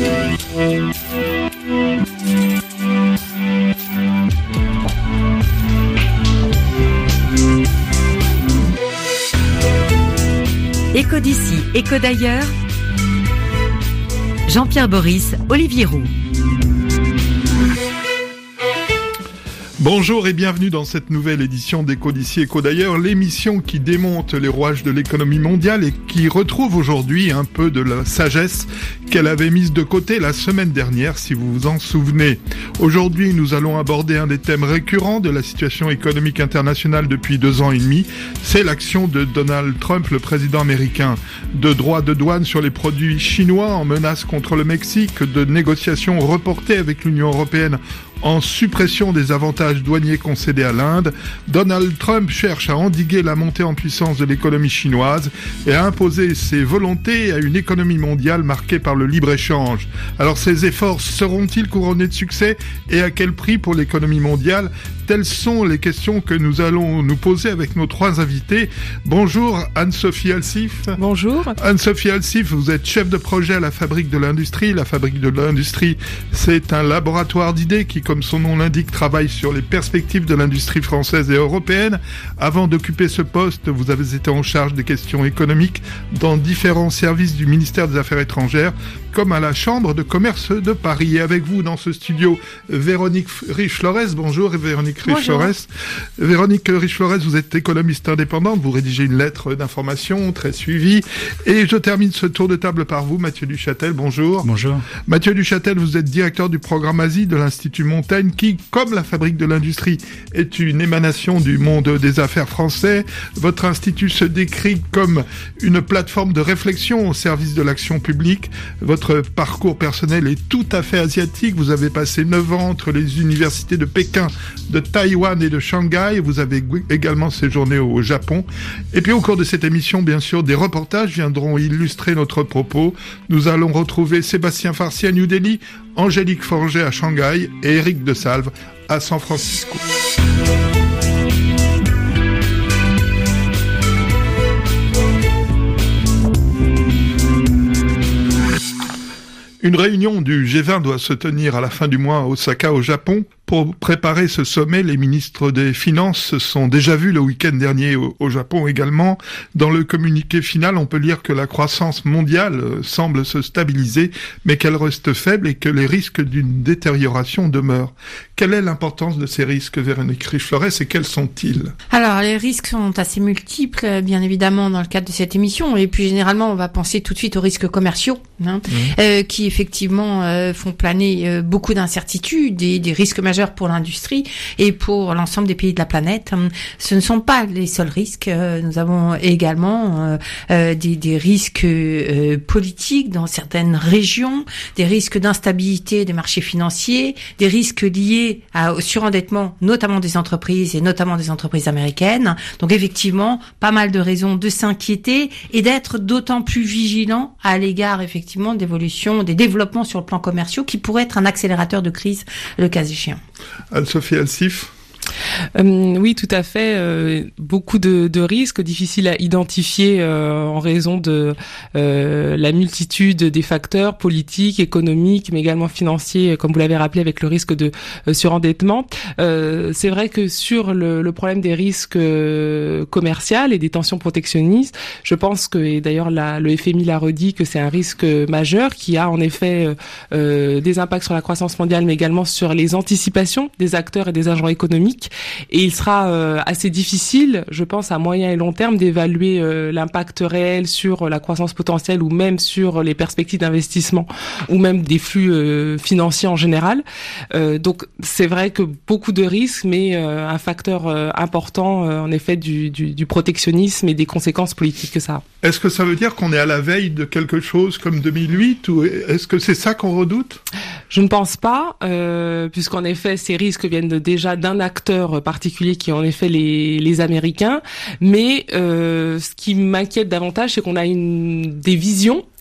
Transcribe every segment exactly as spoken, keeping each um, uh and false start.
Écho d'ici, écho d'ailleurs. Jean-Pierre Boris, Olivier Roux. Bonjour et bienvenue dans cette nouvelle édition d'Écho d'ici, écho d'ailleurs, l'émission qui démonte les rouages de l'économie mondiale et qui retrouve aujourd'hui un peu de la sagesse qu'elle avait mise de côté la semaine dernière, si vous vous en souvenez. Aujourd'hui, nous allons aborder un des thèmes récurrents de la situation économique internationale depuis deux ans et demi, c'est l'action de Donald Trump, le président américain. De droits de douane sur les produits chinois en menace contre le Mexique, de négociations reportées avec l'Union européenne en suppression des avantages douaniers concédés à l'Inde, Donald Trump cherche à endiguer la montée en puissance de l'économie chinoise et à imposer ses volontés à une économie mondiale marquée par le libre-échange. Alors ces efforts seront-ils couronnés de succès et à quel prix pour l'économie mondiale ? Telles sont les questions que nous allons nous poser avec nos trois invités. Bonjour Anne-Sophie Alsif. Bonjour. Anne-Sophie Alsif, vous êtes chef de projet à la Fabrique de l'Industrie. La Fabrique de l'Industrie, c'est un laboratoire d'idées qui, comme son nom l'indique, travaille sur les perspectives de l'industrie française et européenne. Avant d'occuper ce poste, vous avez été en charge des questions économiques dans différents services du ministère des Affaires étrangères, comme à la Chambre de commerce de Paris. Et avec vous dans ce studio, Véronique Riche-Flores. Bonjour Véronique Riche-Flores. Véronique Riche-Flores, vous êtes économiste indépendante, vous rédigez une lettre d'information très suivie. Et je termine ce tour de table par vous, Mathieu Duchâtel. Bonjour. Bonjour. Mathieu Duchâtel, vous êtes directeur du programme Asie de l'Institut Montaigne, qui, comme la Fabrique de l'Industrie, est une émanation du monde des affaires français. Votre institut se décrit comme une plateforme de réflexion au service de l'action publique. Votre Votre parcours personnel est tout à fait asiatique. Vous avez passé neuf ans entre les universités de Pékin, de Taïwan et de Shanghai. Vous avez également séjourné au Japon. Et puis au cours de cette émission, bien sûr, des reportages viendront illustrer notre propos. Nous allons retrouver Sébastien Farcy à New Delhi, Angélique Forget à Shanghai et Éric de Salve à San Francisco. Une réunion du G vingt doit se tenir à la fin du mois à Osaka, au Japon. Pour préparer ce sommet, les ministres des Finances se sont déjà vus le week-end dernier au, au Japon également. Dans le communiqué final, on peut lire que la croissance mondiale semble se stabiliser, mais qu'elle reste faible et que les risques d'une détérioration demeurent. Quelle est l'importance de ces risques, Véronique Riche-Flores, et quels sont-ils ? Alors, les risques sont assez multiples, bien évidemment, dans le cadre de cette émission. Et puis, généralement, on va penser tout de suite aux risques commerciaux, hein, mmh. euh, qui, effectivement, euh, font planer euh, beaucoup d'incertitudes et des risques majeurs pour l'industrie et pour l'ensemble des pays de la planète. Ce ne sont pas les seuls risques. Nous avons également euh, des, des risques euh, politiques dans certaines régions, des risques d'instabilité des marchés financiers, des risques liés à, au surendettement, notamment des entreprises et notamment des entreprises américaines. Donc effectivement, pas mal de raisons de s'inquiéter et d'être d'autant plus vigilant à l'égard effectivement d'évolution, des développements sur le plan commercial qui pourraient être un accélérateur de crise le cas échéant. Anne-Sophie Alsif. Euh, oui, tout à fait. Euh, beaucoup de, de risques difficiles à identifier euh, en raison de euh, la multitude des facteurs politiques, économiques, mais également financiers, comme vous l'avez rappelé, avec le risque de euh, surendettement. Euh, c'est vrai que sur le, le problème des risques euh, commerciaux et des tensions protectionnistes, je pense que, et d'ailleurs la, le F M I l'a redit, que c'est un risque majeur qui a en effet euh, des impacts sur la croissance mondiale, mais également sur les anticipations des acteurs et des agents économiques. Et il sera euh, assez difficile, je pense, à moyen et long terme, d'évaluer euh, l'impact réel sur la croissance potentielle ou même sur les perspectives d'investissement ou même des flux euh, financiers en général. Euh, donc, c'est vrai que beaucoup de risques, mais euh, un facteur euh, important, euh, en effet, du, du, du protectionnisme et des conséquences politiques que ça a. Est-ce que ça veut dire qu'on est à la veille de quelque chose comme deux mille huit ou est-ce que c'est ça qu'on redoute ? Je ne pense pas, euh, puisqu'en effet, ces risques viennent de, déjà d'un acteur particulier qui est en effet les, les Américains. Mais euh, ce qui m'inquiète davantage, c'est qu'on a une, des visions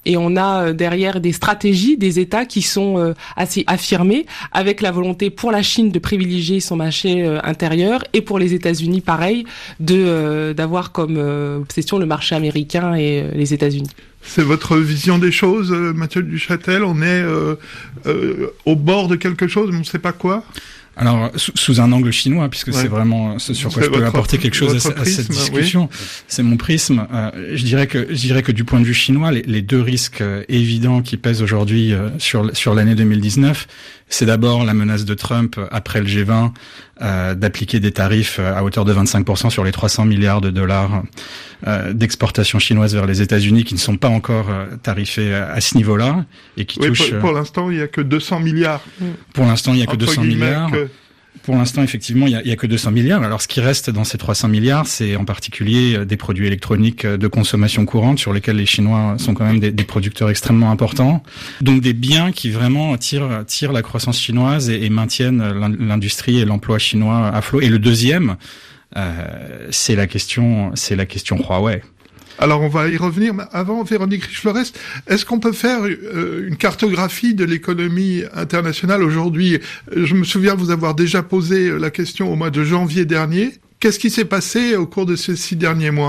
et on a derrière des stratégies des États qui sont euh, assez affirmées, avec la volonté pour la Chine de privilégier son marché euh, intérieur et pour les États-Unis pareil de euh, d'avoir comme euh, obsession le marché américain et euh, les États-Unis. C'est votre vision des choses, Mathieu Duchâtel. On est euh, euh, au bord de quelque chose, mais on ne sait pas quoi. Alors, sous, sous un angle chinois, puisque ouais. c'est vraiment ce sur quoi c'est je peux votre, apporter quelque chose à, prisme, à cette discussion. Oui. C'est mon prisme. Euh, je dirais que, je dirais que du point de vue chinois, les, les deux risques euh, évidents qui pèsent aujourd'hui euh, sur sur l'année deux mille dix-neuf, c'est d'abord la menace de Trump après le G vingt euh, d'appliquer des tarifs à hauteur de vingt-cinq pour cent sur les trois cents milliards de dollars euh, d'exportation chinoise vers les États-Unis qui ne sont pas encore euh, tarifés à, à ce niveau-là et qui oui, touchent. Pour, pour l'instant, il y a que deux cents milliards. Pour l'instant, il y a que deux cents milliards. Que... Pour l'instant, effectivement, il y a, il y a que deux cents milliards. Alors, ce qui reste dans ces trois cents milliards, c'est en particulier des produits électroniques de consommation courante sur lesquels les Chinois sont quand même des, des producteurs extrêmement importants. Donc, des biens qui vraiment tirent, tirent la croissance chinoise et, et maintiennent l'industrie et l'emploi chinois à flot. Et le deuxième, euh, c'est la question, c'est la question Huawei. Alors on va y revenir, mais avant, Véronique Riche-Flores, est-ce qu'on peut faire euh, une cartographie de l'économie internationale aujourd'hui ? Je me souviens vous avoir déjà posé la question au mois de janvier dernier. Qu'est-ce qui s'est passé au cours de ces six derniers mois ?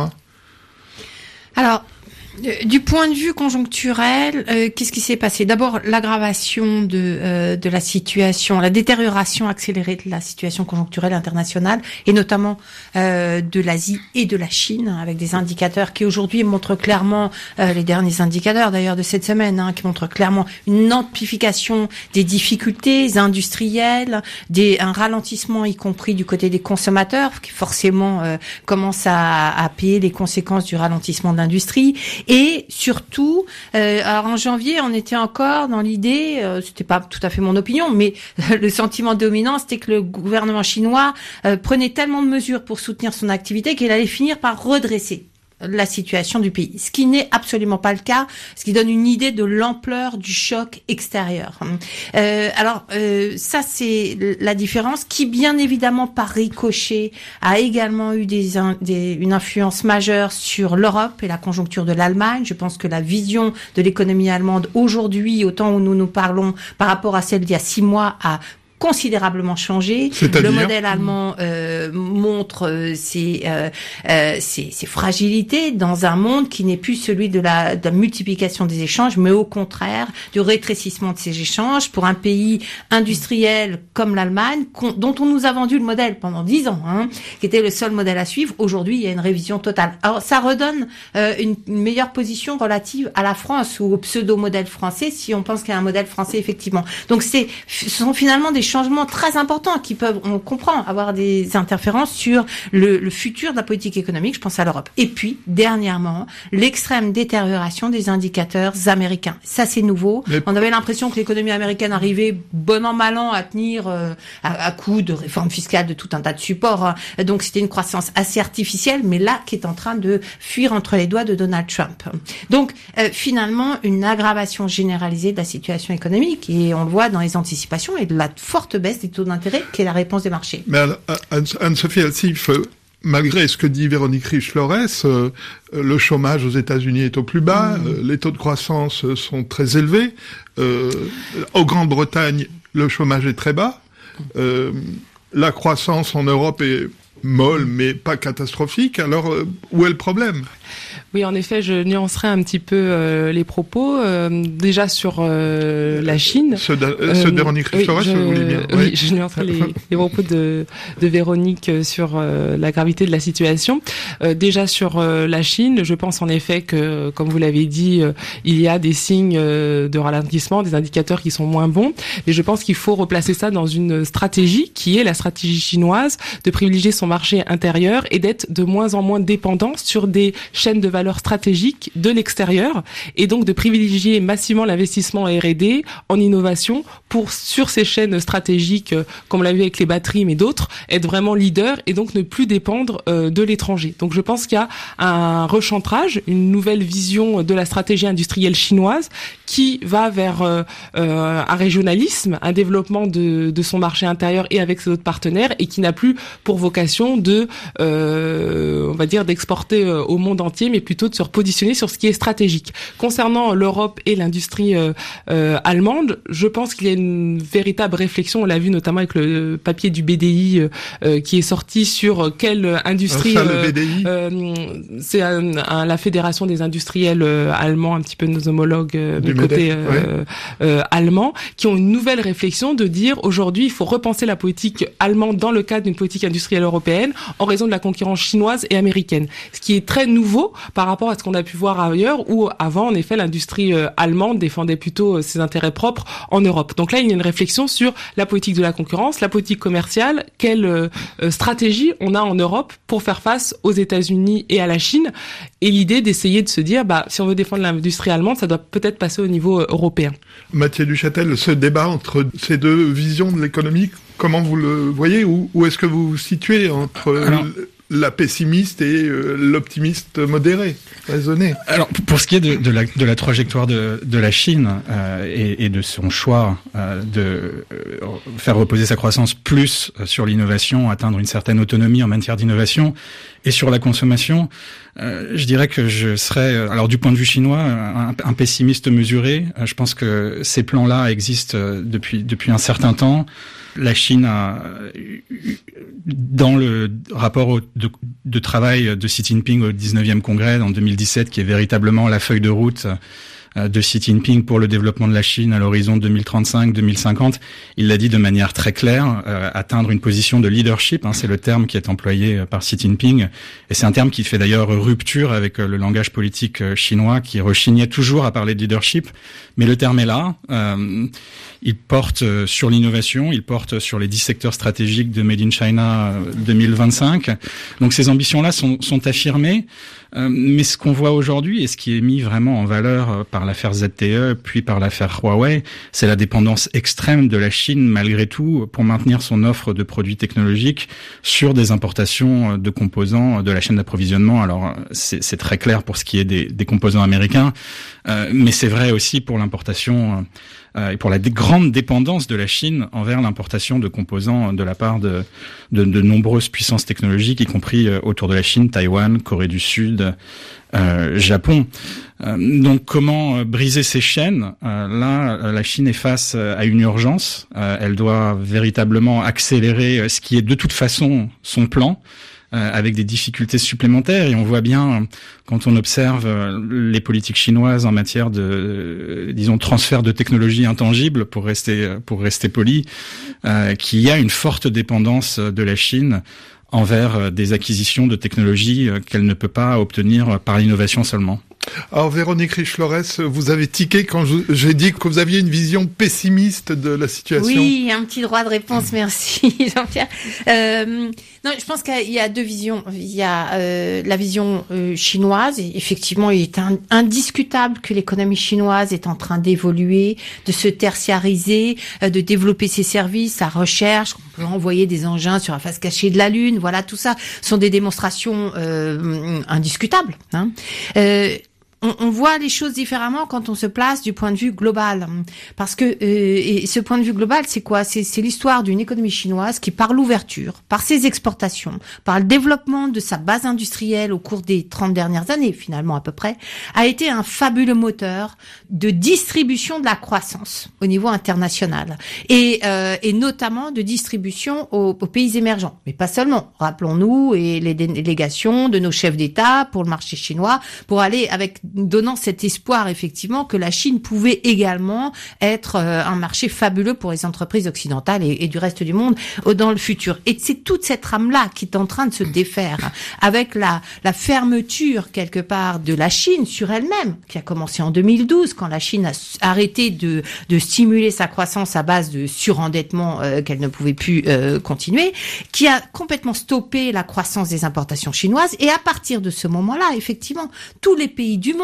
Alors, du point de vue conjoncturel, euh, qu'est-ce qui s'est passé ? D'abord, l'aggravation de euh, de la situation, la détérioration accélérée de la situation conjoncturelle internationale, et notamment euh, de l'Asie et de la Chine, avec des indicateurs qui aujourd'hui montrent clairement, euh, les derniers indicateurs d'ailleurs de cette semaine, hein, qui montrent clairement une amplification des difficultés industrielles, des un ralentissement y compris du côté des consommateurs, qui forcément euh, commencent à, à payer les conséquences du ralentissement de l'industrie. Et surtout, euh, alors en janvier, on était encore dans l'idée, euh, c'était pas tout à fait mon opinion, mais le sentiment dominant, c'était que le gouvernement chinois euh, prenait tellement de mesures pour soutenir son activité qu'il allait finir par redresser la situation du pays. Ce qui n'est absolument pas le cas, ce qui donne une idée de l'ampleur du choc extérieur. Euh, alors, euh, ça c'est la différence qui, bien évidemment, par ricochet, a également eu des, des, une influence majeure sur l'Europe et la conjoncture de l'Allemagne. Je pense que la vision de l'économie allemande aujourd'hui, au temps où nous nous parlons, par rapport à celle d'il y a six mois, a considérablement changé. Le modèle allemand euh, montre euh, ses, euh, euh, ses, ses fragilités dans un monde qui n'est plus celui de la, de la multiplication des échanges, mais au contraire du rétrécissement de ces échanges. Pour un pays industriel comme l'Allemagne, dont on nous a vendu le modèle pendant dix ans, hein, qui était le seul modèle à suivre, aujourd'hui il y a une révision totale. Alors ça redonne euh, une, une meilleure position relative à la France ou au pseudo-modèle français, si on pense qu'il y a un modèle français effectivement. Donc c'est, ce sont finalement des changements très importants qui peuvent, on comprend, avoir des interférences sur le, le futur de la politique économique, je pense à l'Europe. Et puis, dernièrement, l'extrême détérioration des indicateurs américains. Ça, c'est nouveau. Mais... On avait l'impression que l'économie américaine arrivait bon an, mal an à tenir euh, à, à coup de réformes fiscales, de tout un tas de supports. Hein. Donc, c'était une croissance assez artificielle, mais là, qui est en train de fuir entre les doigts de Donald Trump. Donc, euh, finalement, une aggravation généralisée de la situation économique, et on le voit dans les anticipations, et de la forte baisse des taux d'intérêt qui est la réponse des marchés. Mais Anne-Sophie Elsif, malgré ce que dit Véronique Riche-Flores, euh, le chômage aux États-Unis est au plus bas, mmh. euh, les taux de croissance sont très élevés. Euh, en Grande-Bretagne, le chômage est très bas. Euh, la croissance en Europe est molle, mais pas catastrophique. Alors, euh, où est le problème ? Oui, en effet, je nuancerai un petit peu euh, les propos. Euh, déjà sur euh, la Chine. Ceux de, euh, ceux de Véronique Riche-Flores, oui, vous voulez bien. Oui, oui, je nuancerai les, les propos de, de Véronique sur euh, la gravité de la situation. Euh, déjà sur euh, la Chine, je pense en effet que, comme vous l'avez dit, euh, il y a des signes euh, de ralentissement, des indicateurs qui sont moins bons. Mais je pense qu'il faut replacer ça dans une stratégie qui est la stratégie chinoise de privilégier son marché intérieur et d'être de moins en moins dépendant sur des chaînes de valeur stratégiques de l'extérieur, et donc de privilégier massivement l'investissement en R et D, en innovation, pour sur ces chaînes stratégiques, comme on l'a vu avec les batteries mais d'autres, être vraiment leader et donc ne plus dépendre euh, de l'étranger. Donc je pense qu'il y a un rechantrage, une nouvelle vision de la stratégie industrielle chinoise qui va vers euh, euh, un régionalisme, un développement de, de son marché intérieur et avec ses autres partenaires, et qui n'a plus pour vocation intention de, euh, on va dire, d'exporter euh, au monde entier, mais plutôt de se repositionner sur ce qui est stratégique. Concernant l'Europe et l'industrie euh, euh, allemande, je pense qu'il y a une véritable réflexion. On l'a vu notamment avec le papier du B D I euh, qui est sorti sur quelle industrie. Enfin, le B D I. Euh, euh, c'est un, un, la fédération des industriels euh, allemands, un petit peu nos homologues euh, du côté euh, ouais. euh, allemand, qui ont une nouvelle réflexion de dire aujourd'hui il faut repenser la politique allemande dans le cadre d'une politique industrielle européenne en raison de la concurrence chinoise et américaine. Ce qui est très nouveau par rapport à ce qu'on a pu voir ailleurs où avant en effet l'industrie euh, allemande défendait plutôt euh, ses intérêts propres en Europe. Donc là il y a une réflexion sur la politique de la concurrence, la politique commerciale, quelle euh, stratégie on a en Europe pour faire face aux États-Unis et à la Chine, et l'idée d'essayer de se dire bah si on veut défendre l'industrie allemande, ça doit peut-être passer au niveau euh, européen. Mathieu Duchâtel, ce débat entre ces deux visions de l'économie, comment vous le voyez, ou où est-ce que vous vous situez entre Alors, la pessimiste et euh, l'optimiste modéré, raisonné? Alors pour ce qui est de, de, la, de la trajectoire de, de la Chine euh, et, et de son choix euh, de euh, faire reposer sa croissance plus sur l'innovation, atteindre une certaine autonomie en matière d'innovation et sur la consommation, euh, je dirais que je serais, alors du point de vue chinois, un, un pessimiste mesuré. Je pense que ces plans-là existent depuis depuis un certain temps. La Chine a, dans le rapport de, de travail de Xi Jinping au dix-neuvième congrès en deux mille dix-sept, qui est véritablement la feuille de route de Xi Jinping pour le développement de la Chine à l'horizon deux mille trente-cinq deux mille cinquante, il l'a dit de manière très claire, euh, atteindre une position de leadership, hein, c'est le terme qui est employé par Xi Jinping, et c'est un terme qui fait d'ailleurs rupture avec le langage politique chinois qui rechignait toujours à parler de leadership, mais le terme est là. Euh, il porte sur l'innovation, il porte sur les dix secteurs stratégiques de Made in China deux mille vingt-cinq. Donc ces ambitions-là sont, sont affirmées, euh, mais ce qu'on voit aujourd'hui et ce qui est mis vraiment en valeur par l'affaire Z T E puis par l'affaire Huawei, c'est la dépendance extrême de la Chine malgré tout pour maintenir son offre de produits technologiques sur des importations de composants de la chaîne d'approvisionnement. Alors c'est, c'est très clair pour ce qui est des, des composants américains, euh, mais c'est vrai aussi pour l'importation euh, et pour la dé- grande dépendance de la Chine envers l'importation de composants de la part de, de, de nombreuses puissances technologiques, y compris euh, autour de la Chine, Taïwan, Corée du Sud, euh, Japon. Euh, donc comment euh, briser ces chaînes? euh, Là, euh, la Chine est face euh, à une urgence. Euh, elle doit véritablement accélérer euh, ce qui est de toute façon son plan, euh, avec des difficultés supplémentaires. Et on voit bien, quand on observe euh, les politiques chinoises en matière de, euh, disons, transfert de technologies intangibles, pour rester, pour rester poli, euh, qu'il y a une forte dépendance de la Chine envers des acquisitions de technologies qu'elle ne peut pas obtenir par l'innovation seulement. Alors Véronique Riche-Flores, vous avez tiqué quand je, j'ai dit que vous aviez une vision pessimiste de la situation. Oui, un petit droit de réponse, merci Jean-Pierre. Euh, non, je pense qu'il y a deux visions. Il y a euh, la vision euh, chinoise, et effectivement il est un, indiscutable que l'économie chinoise est en train d'évoluer, de se tertiariser, euh, de développer ses services, sa recherche, on peut envoyer des engins sur la face cachée de la Lune, voilà, tout ça sont des démonstrations euh, indiscutables. Hein. Euh, On, on voit les choses différemment quand on se place du point de vue global, parce que euh, et ce point de vue global, c'est quoi? C'est, c'est l'histoire d'une économie chinoise qui, par l'ouverture, par ses exportations, par le développement de sa base industrielle au cours des trente dernières années, finalement à peu près, a été un fabuleux moteur de distribution de la croissance au niveau international, et, euh, et notamment de distribution aux, aux pays émergents, mais pas seulement. Rappelons-nous et les délégations de nos chefs d'État pour le marché chinois, pour aller avec donnant cet espoir effectivement que la Chine pouvait également être euh, un marché fabuleux pour les entreprises occidentales et, et du reste du monde euh, dans le futur. Et c'est toute cette rame-là qui est en train de se défaire, hein, avec la, la fermeture quelque part de la Chine sur elle-même, qui a commencé en deux mille douze, quand la Chine a arrêté de, de stimuler sa croissance à base de surendettement euh, qu'elle ne pouvait plus euh, continuer, qui a complètement stoppé la croissance des importations chinoises. Et à partir de ce moment-là, effectivement, tous les pays du monde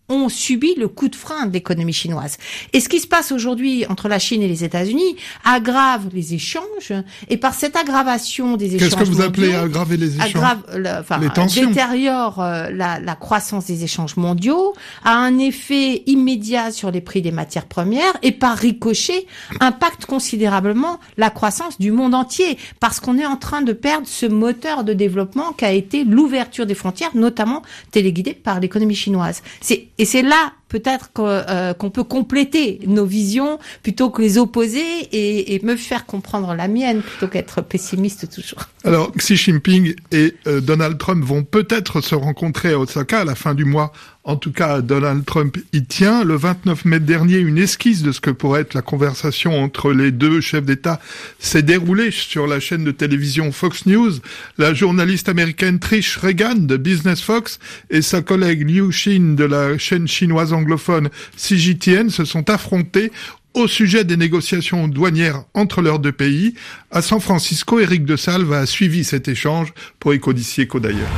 ont subi le coup de frein de l'économie chinoise. Et ce qui se passe aujourd'hui entre la Chine et les États-Unis aggrave les échanges, et par cette aggravation des échanges Qu'est-ce que vous mondiaux, appelez aggraver les échanges aggrave, le, enfin, les tensions. détériore euh, la, la croissance des échanges mondiaux, a un effet immédiat sur les prix des matières premières, et par ricochet impacte considérablement la croissance du monde entier, parce qu'on est en train de perdre ce moteur de développement qu'a été l'ouverture des frontières, notamment téléguidée par l'économie chinoise. C'est, et c'est là peut-être qu'on, euh, qu'on peut compléter nos visions plutôt que les opposer, et, et me faire comprendre la mienne plutôt qu'être pessimiste toujours. Alors, Xi Jinping et euh, Donald Trump vont peut-être se rencontrer à Osaka à la fin du mois. En tout cas, Donald Trump y tient. Le vingt-neuf mai dernier, une esquisse de ce que pourrait être la conversation entre les deux chefs d'État s'est déroulée sur la chaîne de télévision Fox News. La journaliste américaine Trish Regan de Business Fox et sa collègue Liu Xin de la chaîne chinoise anglophone C G T N se sont affrontés au sujet des négociations douanières entre leurs deux pays. À San Francisco, Éric de Salve a suivi cet échange pour Éco d'ici, Éco d'ailleurs.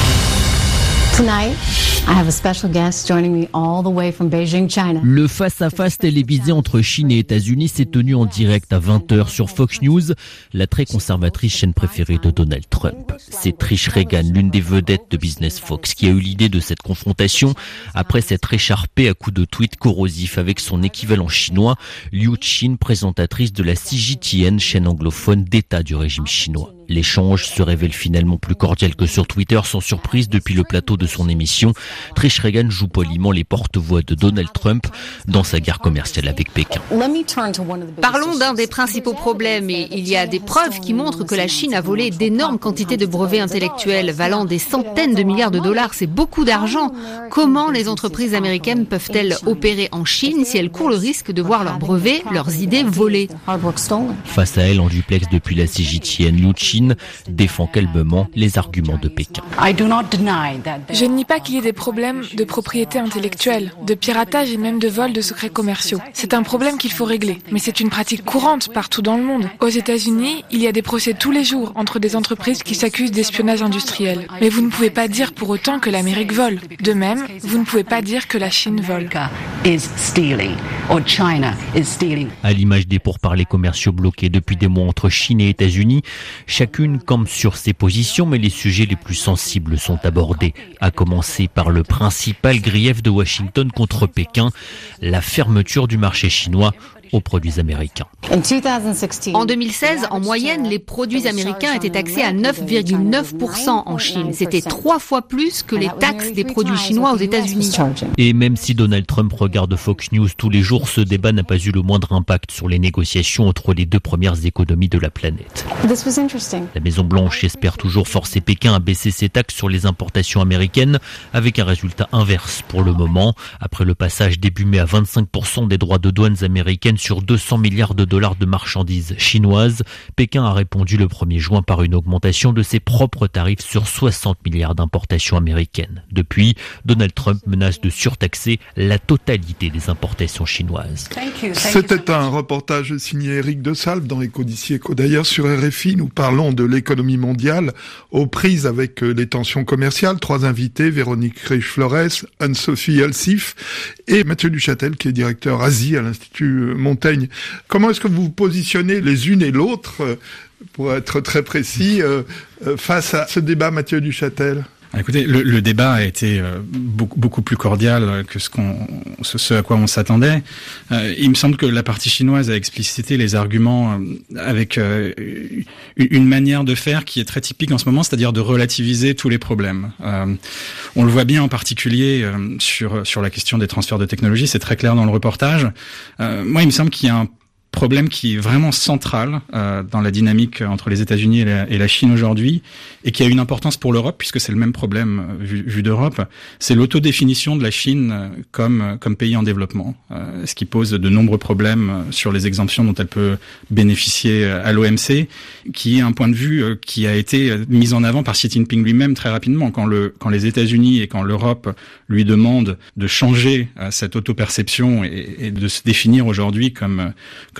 Tonight, I have a special guest joining me all the way from Beijing, China. Le face-à-face télévisé entre Chine et États-Unis s'est tenu en direct à vingt heures sur Fox News, la très conservatrice chaîne préférée de Donald Trump. C'est Trish Regan, l'une des vedettes de Business Fox, qui a eu l'idée de cette confrontation après s'être écharpée à coups de tweets corrosifs avec son équivalent chinois, Liu Xin, présentatrice de la C G T N, chaîne anglophone d'État du régime chinois. L'échange se révèle finalement plus cordial que sur Twitter, sans surprise depuis le plateau de son émission. Trish Regan joue poliment les porte-voix de Donald Trump dans sa guerre commerciale avec Pékin. Parlons d'un des principaux problèmes, et il y a des preuves qui montrent que la Chine a volé d'énormes quantités de brevets intellectuels valant des centaines de milliards de dollars. C'est beaucoup d'argent. Comment les entreprises américaines peuvent-elles opérer en Chine si elles courent le risque de voir leurs brevets, leurs idées volées? Face à elle, en duplex depuis la C G T N, Liu Xin défend calmement les arguments de Pékin. Je ne nie pas qu'il y ait des problèmes de propriété intellectuelle, de piratage et même de vol de secrets commerciaux. C'est un problème qu'il faut régler, mais c'est une pratique courante partout dans le monde. Aux États-Unis, il y a des procès tous les jours entre des entreprises qui s'accusent d'espionnage industriel. Mais vous ne pouvez pas dire pour autant que l'Amérique vole. De même, vous ne pouvez pas dire que la Chine vole. À l'image des pourparlers commerciaux bloqués depuis des mois entre Chine et États-Unis, chacune campe sur ses positions, mais les sujets les plus sensibles sont abordés, à commencer par le principal grief de Washington contre Pékin, la fermeture du marché chinois aux produits américains. En deux mille seize, en moyenne, les produits américains étaient taxés à neuf virgule neuf pour cent en Chine. C'était trois fois plus que les taxes des produits chinois aux États-Unis. Et même si Donald Trump regarde Fox News tous les jours, ce débat n'a pas eu le moindre impact sur les négociations entre les deux premières économies de la planète. La Maison-Blanche espère toujours forcer Pékin à baisser ses taxes sur les importations américaines, avec un résultat inverse pour le moment. Après le passage début mai à vingt-cinq pour cent des droits de douane américaines sur deux cents milliards de dollars de marchandises chinoises, Pékin a répondu le premier juin par une augmentation de ses propres tarifs sur soixante milliards d'importations américaines. Depuis, Donald Trump menace de surtaxer la totalité des importations chinoises. C'était un reportage signé Éric de Salve dans Éco d'ici, Éco d'ailleurs. Sur R F I, nous parlons de l'économie mondiale aux prises avec les tensions commerciales. Trois invités, Véronique Riche-Flores, Anne-Sophie Alsif et Mathieu Duchâtel, qui est directeur Asie à l'Institut Montaigne. Comment est-ce que vous vous positionnez les unes et l'autre, pour être très précis, face à ce débat, Mathieu Duchâtel ? Écoutez, le, le débat a été euh, beaucoup, beaucoup plus cordial que ce qu'on, ce, ce à quoi on s'attendait. Euh, il me semble que la partie chinoise a explicité les arguments euh, avec euh, une manière de faire qui est très typique en ce moment, c'est-à-dire de relativiser tous les problèmes. Euh, on le voit bien en particulier euh, sur sur la question des transferts de technologie, c'est très clair dans le reportage. Euh, moi, il me semble qu'il y a un problème qui est vraiment central euh, dans la dynamique entre les États-Unis et la, et la Chine aujourd'hui, et qui a une importance pour l'Europe, puisque c'est le même problème euh, vu, vu d'Europe, c'est l'autodéfinition de la Chine euh, comme comme pays en développement, euh, ce qui pose de nombreux problèmes euh, sur les exemptions dont elle peut bénéficier euh, à l'O M C, qui est un point de vue euh, qui a été mis en avant par Xi Jinping lui-même très rapidement, quand le quand les États-Unis et quand l'Europe lui demandent de changer euh, cette autoperception et, et de se définir aujourd'hui comme comme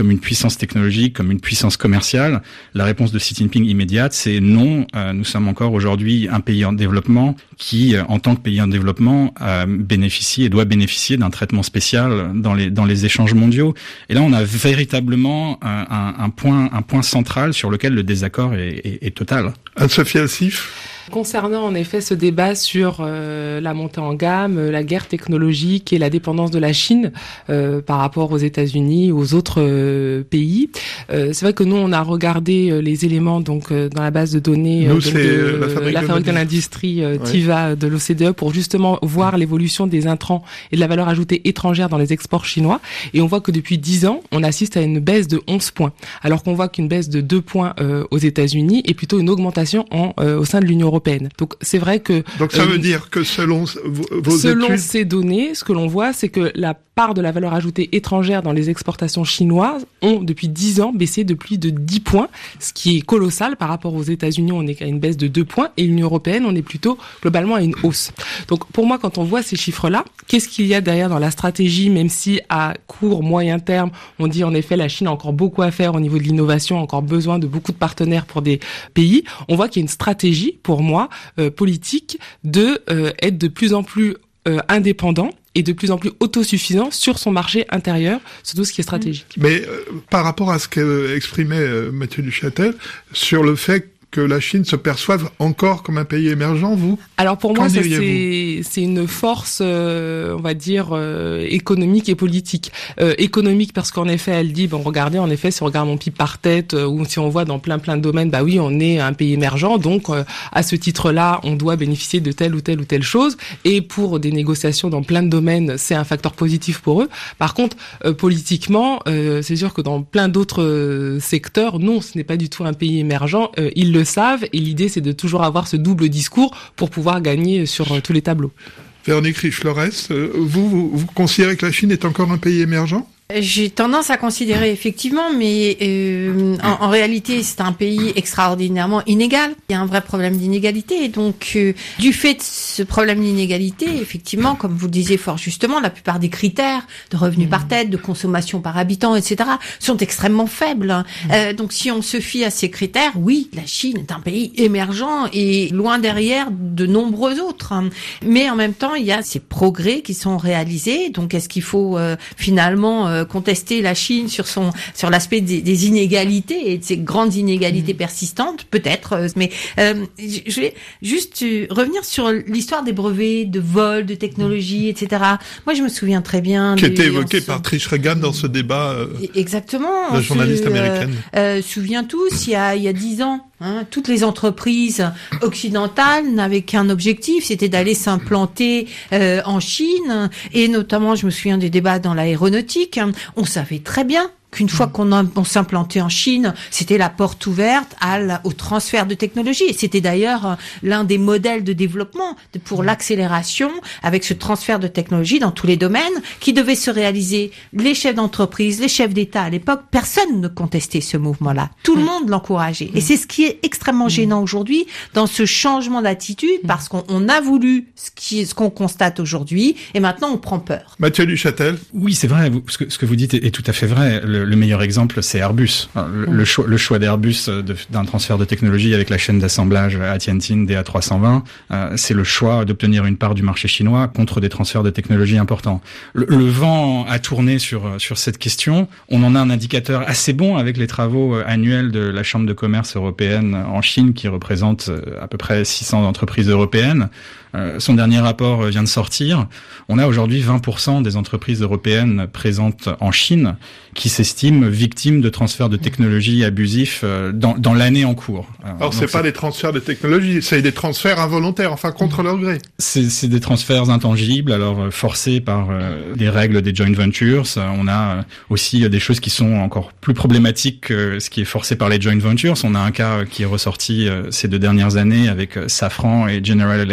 comme une puissance technologique, comme une puissance commerciale. La réponse de Xi Jinping immédiate, c'est non. Euh, nous sommes encore aujourd'hui un pays en développement qui, euh, en tant que pays en développement, euh, bénéficie et doit bénéficier d'un traitement spécial dans les dans les échanges mondiaux. Et là, on a véritablement un, un, un point un point central sur lequel le désaccord est, est, est total. Anne-Sophie Alsif. Concernant en effet ce débat sur euh, la montée en gamme, euh, la guerre technologique et la dépendance de la Chine euh, par rapport aux États-Unis, aux autres euh, pays, euh, c'est vrai que nous on a regardé euh, les éléments donc euh, dans la base de données nous, euh, c'est, de, euh, la fabrique, la fabrique de, de l'industrie euh, ouais. T I V A de l'O C D E pour justement voir l'évolution des intrants et de la valeur ajoutée étrangère dans les exports chinois. Et on voit que depuis dix ans, on assiste à une baisse de onze points, alors qu'on voit qu'une baisse de deux points euh, aux États-Unis et plutôt une augmentation en, euh, au sein de l'Union européenne. Donc c'est vrai que donc ça euh, veut dire que selon vos, vos selon études, ces données, ce que l'on voit, c'est que la part de la valeur ajoutée étrangère dans les exportations chinoises ont depuis dix ans baissé de plus de dix points, ce qui est colossal par rapport aux États-Unis. On est à une baisse de deux points et l'Union européenne, on est plutôt globalement à une hausse. Donc pour moi, quand on voit ces chiffres-là, qu'est-ce qu'il y a derrière dans la stratégie, même si à court, moyen terme, on dit en effet la Chine a encore beaucoup à faire au niveau de l'innovation, encore besoin de beaucoup de partenaires pour des pays. On voit qu'il y a une stratégie, pour moi, euh, politique, de euh, être de plus en plus euh, indépendant et de plus en plus autosuffisant sur son marché intérieur, sur tout ce qui est stratégique. Mais euh, par rapport à ce qu'exprimait euh, Mathieu Duchâtel, sur le fait que la Chine se perçoive encore comme un pays émergent, vous ? Alors pour moi, ça c'est c'est une force, euh, on va dire euh, économique et politique. Euh, économique parce qu'en effet, elle dit bon, regardez, en effet, si on regarde mon P I B par tête euh, ou si on voit dans plein plein de domaines, bah oui, on est un pays émergent, donc euh, à ce titre-là, on doit bénéficier de telle ou telle ou telle chose. Et pour des négociations dans plein de domaines, c'est un facteur positif pour eux. Par contre, euh, politiquement, euh, c'est sûr que dans plein d'autres euh, secteurs, non, ce n'est pas du tout un pays émergent. Euh, ils le savent et l'idée c'est de toujours avoir ce double discours pour pouvoir gagner sur euh, tous les tableaux. Véronique Riche-Flores, euh, vous, vous, vous considérez que la Chine est encore un pays émergent ? J'ai tendance à considérer effectivement, mais euh, en, en réalité, c'est un pays extraordinairement inégal. Il y a un vrai problème d'inégalité. Et donc, euh, du fait de ce problème d'inégalité, effectivement, comme vous le disiez fort justement, la plupart des critères de revenus mmh. par tête, de consommation par habitant, et cetera, sont extrêmement faibles. Mmh. Euh, donc, si on se fie à ces critères, oui, la Chine est un pays émergent et loin derrière de nombreux autres. Mais en même temps, il y a ces progrès qui sont réalisés. Donc, est-ce qu'il faut euh, finalement euh, contester la Chine sur son sur l'aspect des, des inégalités et de ces grandes inégalités mmh. persistantes, peut-être, mais euh, je vais juste revenir sur l'histoire des brevets de vol, de technologie, et cetera. Moi, je me souviens très bien qui était évoqué se... par Trish Regan dans ce débat. Euh, Exactement. La journaliste se, américaine. Euh, euh, souviens tous, il y a il y a dix ans. Hein, toutes les entreprises occidentales n'avaient qu'un objectif, c'était d'aller s'implanter euh, en Chine, et notamment, je me souviens des débats dans l'aéronautique, on savait très bien qu'une fois qu'on, a, on s'implantait en Chine, c'était la porte ouverte à la, au transfert de technologie. Et c'était d'ailleurs l'un des modèles de développement de, pour l'accélération avec ce transfert de technologie dans tous les domaines qui devait se réaliser. Les chefs d'entreprise, les chefs d'État à l'époque, personne ne contestait ce mouvement-là. Tout le monde l'encourageait. Et c'est ce qui est extrêmement gênant aujourd'hui dans ce changement d'attitude parce qu'on on a voulu ce, qui, ce qu'on constate aujourd'hui et maintenant on prend peur. Mathieu Duchâtel. Oui, c'est vrai. Ce que, ce que vous dites est, est tout à fait vrai. Le, Le meilleur exemple, c'est Airbus. Le, le choix, le choix d'Airbus de, d'un transfert de technologie avec la chaîne d'assemblage à Tianjin D A trois cent vingt, euh, c'est le choix d'obtenir une part du marché chinois contre des transferts de technologie importants. Le, le vent a tourné sur sur cette question. On en a un indicateur assez bon avec les travaux annuels de la Chambre de commerce européenne en Chine, qui représente à peu près six cents entreprises européennes. Euh, son dernier rapport vient de sortir. On a aujourd'hui vingt pour cent des entreprises européennes présentes en Chine qui s'estiment victimes de transferts de technologies abusifs euh, dans, dans l'année en cours. Alors, Alors c'est, c'est pas des transferts de technologie, c'est des transferts involontaires, enfin contre leur gré. C'est, c'est des transferts intangibles, alors euh, forcés par euh, les règles des joint ventures. On a euh, aussi euh, des choses qui sont encore plus problématiques que ce qui est forcé par les joint ventures. On a un cas qui est ressorti euh, ces deux dernières années avec euh, Safran et General Electric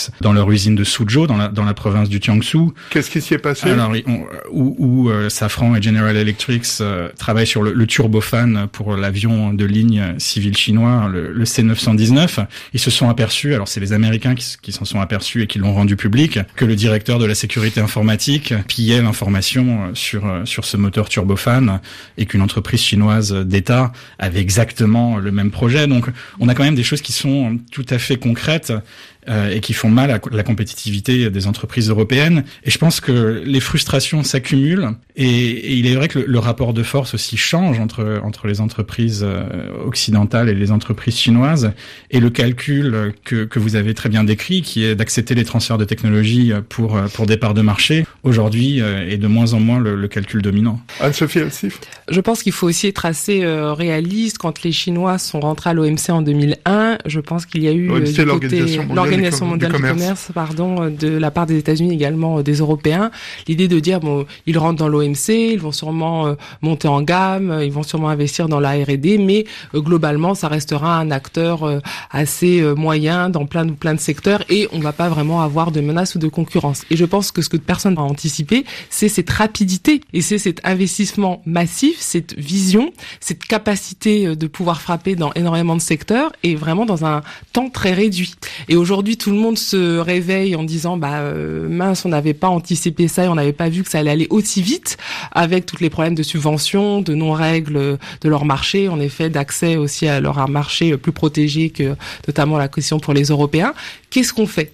dans leur usine de Suzhou, dans la, dans la province du Jiangsu. Qu'est-ce qui s'y est passé? Alors, on, où, où euh, Safran et General Electric euh, travaillent sur le, le turbofan pour l'avion de ligne civil chinois, le, le C neuf cent dix-neuf. Ils se sont aperçus, alors c'est les Américains qui, qui s'en sont aperçus et qui l'ont rendu public, que le directeur de la sécurité informatique pillait l'information sur sur ce moteur turbofan et qu'une entreprise chinoise d'État avait exactement le même projet. Donc, on a quand même des choses qui sont tout à fait concrètes euh, et qui font mal à la compétitivité des entreprises européennes. Et je pense que les frustrations s'accumulent. Et, et il est vrai que le, le rapport de force aussi change entre entre les entreprises occidentales et les entreprises chinoises. Et le calcul que que vous avez très bien décrit, qui est d'accepter les transferts de technologie pour pour des parts de marché, aujourd'hui est de moins en moins le, le calcul dominant. Anne-Sophie Elsif. Je pense qu'il faut aussi être assez euh, réaliste. Quand les Chinois sont rentrés à l'O M C en deux mille un, je pense qu'il y a eu O M C, euh, du côté l'Organisation mondiale du commerce, commerce pardon, de la part des États-Unis, également euh, des Européens, l'idée de dire bon, ils rentrent dans l'O M C, ils vont sûrement euh, monter en gamme, euh, ils vont sûrement investir dans la R et D, mais euh, globalement, ça restera un acteur euh, assez euh, moyen dans plein de plein de secteurs et on va pas vraiment avoir de menaces ou de concurrence. Et je pense que ce que personne n'a anticipé, c'est cette rapidité et c'est cet investissement massif, cette vision, cette capacité de pouvoir frapper dans énormément de secteurs et vraiment dans un temps très réduit. Et aujourd'hui, tout le monde se réveille en disant bah euh, mince, on n'avait pas anticipé ça et on n'avait pas vu que ça allait aller aussi vite avec tous les problèmes de subvention, de non-règles de leur marché, en effet, d'accès aussi à leur marché plus protégé que notamment la question pour les Européens. Qu'est-ce qu'on fait?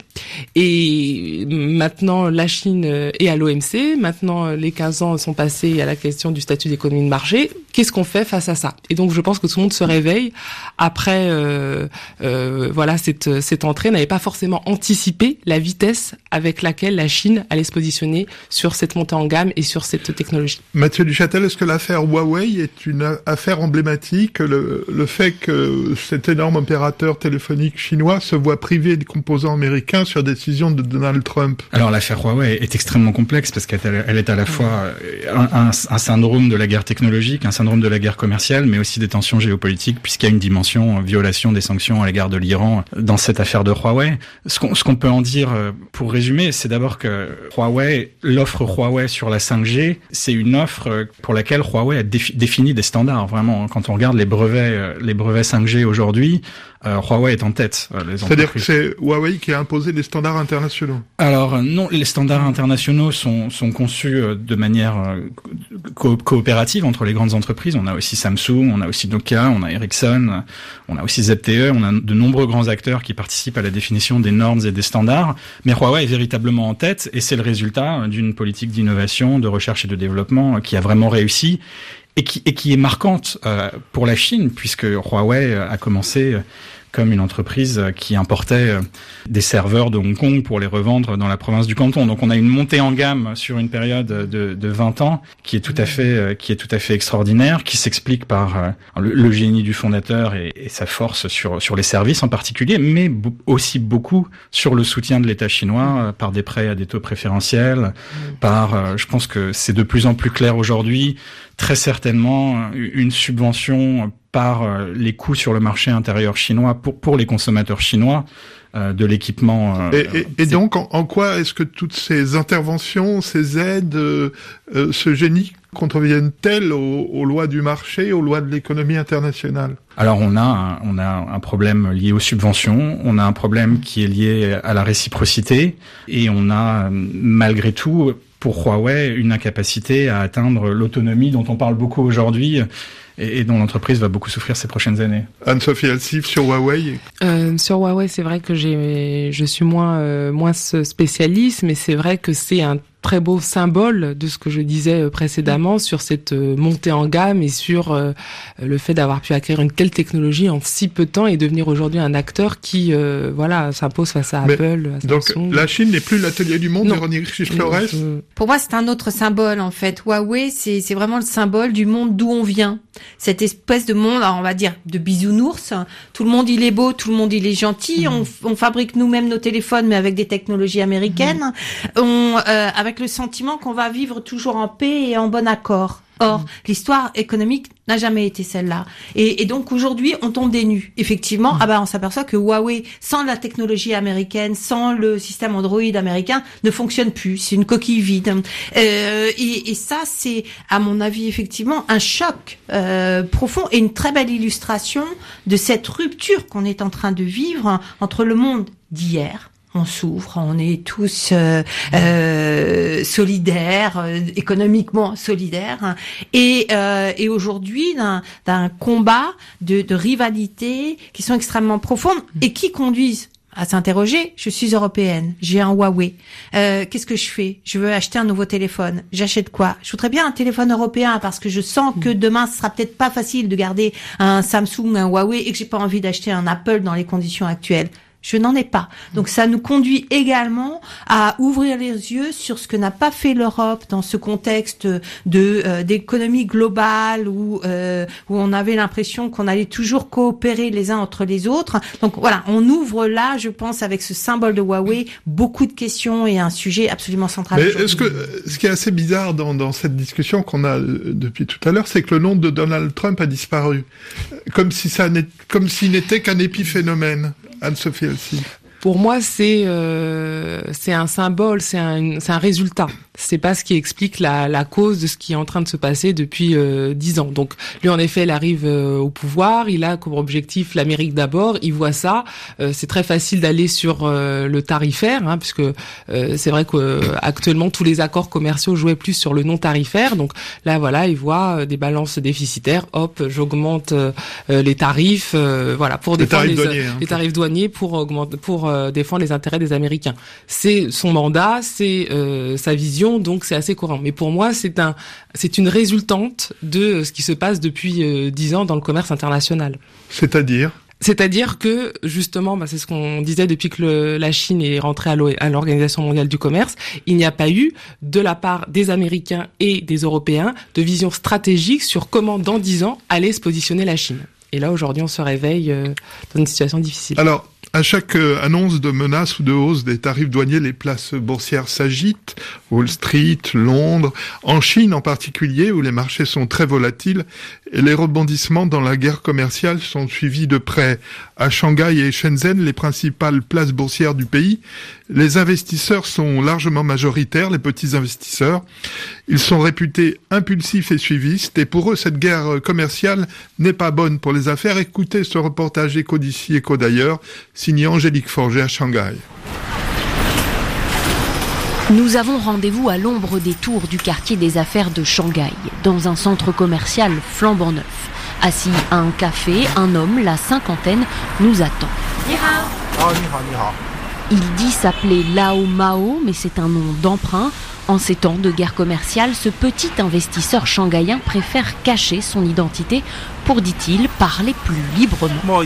Et maintenant, la Chine est à l'O M C. Maintenant, les quinze ans sont passés à la question du statut d'économie de marché. Qu'est-ce qu'on fait face à ça? Et donc, je pense que tout le monde se réveille après, euh, euh, voilà, cette, cette entrée n'avait pas forcément anticipé la vitesse avec laquelle la Chine allait se positionner sur cette montée en gamme et sur cette technologie. Mathieu Duchâtel, est-ce que l'affaire Huawei est une affaire emblématique? Le, le fait que cet énorme opérateur téléphonique chinois se voit privé des composants américains sur décision de Donald Trump? Alors l'affaire Huawei est extrêmement complexe parce qu'elle est à la fois un, un, un syndrome de la guerre technologique, un syndrome de la guerre commerciale, mais aussi des tensions géopolitiques puisqu'il y a une dimension violation des sanctions à l'égard de l'Iran dans cette affaire de Huawei. Ce qu'on, ce qu'on peut en dire pour résumer, c'est d'abord que Huawei, l'offre Huawei sur la cinq G, c'est une offre pour laquelle Huawei a défi, défini des standards. Vraiment, quand on regarde les brevets, les brevets cinq G aujourd'hui, Euh, Huawei est en tête. Euh, les C'est-à-dire que c'est Huawei qui a imposé des standards internationaux? Alors non, les standards internationaux sont, sont conçus euh, de manière euh, co- coopérative entre les grandes entreprises. On a aussi Samsung, on a aussi Nokia, on a Ericsson, on a aussi Z T E, on a de nombreux grands acteurs qui participent à la définition des normes et des standards. Mais Huawei est véritablement en tête et c'est le résultat d'une politique d'innovation, de recherche et de développement qui a vraiment réussi. Et qui, et qui est marquante euh, pour la Chine, puisque Huawei a commencé comme une entreprise qui importait des serveurs de Hong Kong pour les revendre dans la province du Canton. Donc on a une montée en gamme sur une période de, de vingt ans qui est tout à fait, qui est tout à fait extraordinaire, qui s'explique par le, le génie du fondateur et, et sa force sur, sur les services en particulier, mais b- aussi beaucoup sur le soutien de l'État chinois par des prêts à des taux préférentiels, par, je pense que c'est de plus en plus clair aujourd'hui, très certainement une subvention par les coûts sur le marché intérieur chinois pour pour les consommateurs chinois euh, de l'équipement. Euh, et, et, et donc, en, en quoi est-ce que toutes ces interventions, ces aides, euh, euh, ce génie contreviennent-elles aux, aux lois du marché, aux lois de l'économie internationale? Alors on a un, on a un problème lié aux subventions, on a un problème qui est lié à la réciprocité et on a malgré tout pour Huawei une incapacité à atteindre l'autonomie dont on parle beaucoup aujourd'hui et, et dont l'entreprise va beaucoup souffrir ces prochaines années. Anne-Sophie Elsif sur Huawei. Euh, sur Huawei, c'est vrai que j'ai, je suis moins euh, moins spécialiste, mais c'est vrai que c'est un très beau symbole de ce que je disais précédemment sur cette montée en gamme et sur euh, le fait d'avoir pu acquérir une telle technologie en si peu de temps et devenir aujourd'hui un acteur qui euh, voilà s'impose face à Mais Apple. À donc Samsung. La Chine n'est plus l'atelier du monde, Véronique Flores. Pour moi, c'est un autre symbole en fait. Huawei, c'est c'est vraiment le symbole du monde d'où on vient. Cette espèce de monde, alors on va dire de bisounours. Tout le monde il est beau, tout le monde il est gentil. Mmh. On, on fabrique nous-mêmes nos téléphones, mais avec des technologies américaines. Mmh. On euh, avec avec le sentiment qu'on va vivre toujours en paix et en bon accord. Or, mmh. l'histoire économique n'a jamais été celle-là. Et, et donc aujourd'hui, on tombe des nues. Effectivement, mmh. ah bah on s'aperçoit que Huawei, sans la technologie américaine, sans le système Android américain, ne fonctionne plus. C'est une coquille vide. Euh, et, et ça, c'est, à mon avis, effectivement, un choc euh, profond et une très belle illustration de cette rupture qu'on est en train de vivre entre le monde d'hier. On souffre, on est tous euh, euh, solidaires, euh, économiquement solidaires, hein, et, euh, et aujourd'hui d'un, d'un combat de, de rivalité qui sont extrêmement profondes et qui conduisent à s'interroger. Je suis européenne, j'ai un Huawei. Euh, qu'est-ce que je fais ? Je veux acheter un nouveau téléphone. J'achète quoi ? Je voudrais bien un téléphone européen parce que je sens que demain ce sera peut-être pas facile de garder un Samsung, un Huawei et que j'ai pas envie d'acheter un Apple dans les conditions actuelles. Je n'en ai pas. Donc ça nous conduit également à ouvrir les yeux sur ce que n'a pas fait l'Europe dans ce contexte de euh, d'économie globale où euh, où on avait l'impression qu'on allait toujours coopérer les uns entre les autres. Donc voilà, on ouvre là, je pense, avec ce symbole de Huawei, beaucoup de questions et un sujet absolument central. Mais est-ce que ce qui est assez bizarre dans dans cette discussion qu'on a depuis tout à l'heure, c'est que le nom de Donald Trump a disparu, comme si ça n'est comme s'il n'était qu'un épiphénomène. Anne-Sophie Elsi. Pour moi, c'est euh, c'est un symbole, c'est un c'est un résultat. C'est pas ce qui explique la la cause de ce qui est en train de se passer depuis euh, dix ans. Donc lui, en effet, il arrive euh, au pouvoir. Il a comme objectif l'Amérique d'abord. Il voit ça. Euh, c'est très facile d'aller sur euh, le tarifaire, hein, puisque euh, c'est vrai que euh, actuellement tous les accords commerciaux jouaient plus sur le non tarifaire. Donc là, voilà, il voit euh, des balances déficitaires. Hop, j'augmente euh, les tarifs, euh, voilà, pour les défendre tarifs les, douaniers, hein. les tarifs douaniers pour augmenter, pour euh, défendre les intérêts des Américains. C'est son mandat, c'est euh, sa vision. Donc c'est assez courant. Mais pour moi, c'est un, c'est une résultante de ce qui se passe depuis euh, dix ans dans le commerce international. C'est-à-dire ? C'est-à-dire que, justement, bah, c'est ce qu'on disait depuis que le, la Chine est rentrée à, à l'Organisation mondiale du commerce, il n'y a pas eu, de la part des Américains et des Européens, de vision stratégique sur comment, dans dix ans, allait se positionner la Chine. Et là, aujourd'hui, on se réveille euh, dans une situation difficile. Alors, à chaque euh, annonce de menace ou de hausse des tarifs douaniers, les places boursières s'agitent. Wall Street, Londres, en Chine en particulier, où les marchés sont très volatiles, et les rebondissements dans la guerre commerciale sont suivis de près. À Shanghai et Shenzhen, les principales places boursières du pays, les investisseurs sont largement majoritaires, les petits investisseurs. Ils sont réputés impulsifs et suivistes, et pour eux, cette guerre commerciale n'est pas bonne pour les affaires. Écoutez ce reportage Écho d'ici, Écho d'ailleurs, signé Angélique Forget à Shanghai. Nous avons rendez-vous à l'ombre des tours du quartier des affaires de Shanghai, dans un centre commercial flambant neuf. Assis à un café, un homme, la cinquantaine, nous attend. Il dit s'appeler Lao Mao, mais c'est un nom d'emprunt. En ces temps de guerre commerciale, ce petit investisseur shanghaïen préfère cacher son identité pour, dit-il, parler plus librement.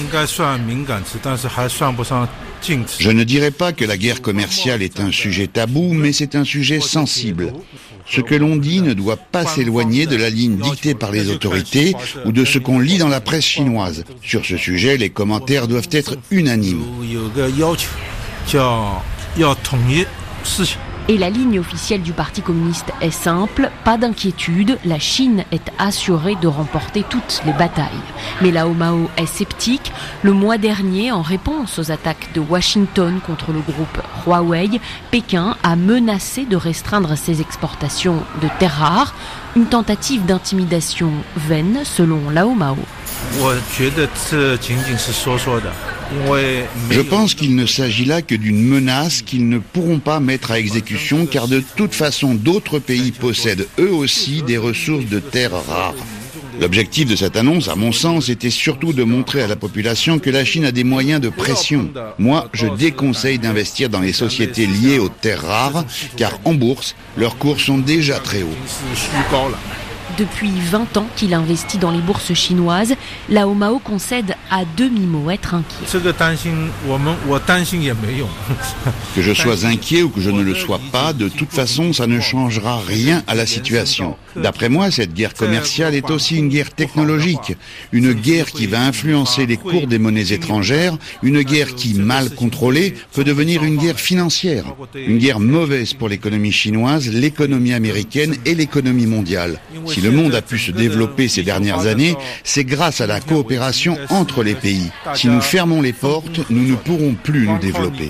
Je ne dirais pas que la guerre commerciale est un sujet tabou, mais c'est un sujet sensible. Ce que l'on dit ne doit pas s'éloigner de la ligne dictée par les autorités ou de ce qu'on lit dans la presse chinoise. Sur ce sujet, les commentaires doivent être unanimes. Et la ligne officielle du Parti communiste est simple, pas d'inquiétude, la Chine est assurée de remporter toutes les batailles. Mais Lao Mao est sceptique. Le mois dernier, en réponse aux attaques de Washington contre le groupe Huawei, Pékin a menacé de restreindre ses exportations de terres rares. Une tentative d'intimidation vaine, selon Lao Mao. Je pense qu'il ne s'agit là que d'une menace qu'ils ne pourront pas mettre à exécution car de toute façon d'autres pays possèdent eux aussi des ressources de terres rares. L'objectif de cette annonce, à mon sens, était surtout de montrer à la population que la Chine a des moyens de pression. Moi, je déconseille d'investir dans les sociétés liées aux terres rares car en bourse, leurs cours sont déjà très hauts. Depuis vingt ans qu'il investit dans les bourses chinoises, Lao Mao concède à demi-mot être inquiet. Que je sois inquiet ou que je ne le sois pas, de toute façon, ça ne changera rien à la situation. D'après moi, cette guerre commerciale est aussi une guerre technologique, une guerre qui va influencer les cours des monnaies étrangères, une guerre qui, mal contrôlée, peut devenir une guerre financière. Une guerre mauvaise pour l'économie chinoise, l'économie américaine et l'économie mondiale. Si le monde a pu se développer ces dernières années, c'est grâce à la coopération entre les pays. Si nous fermons les portes, nous ne pourrons plus nous développer.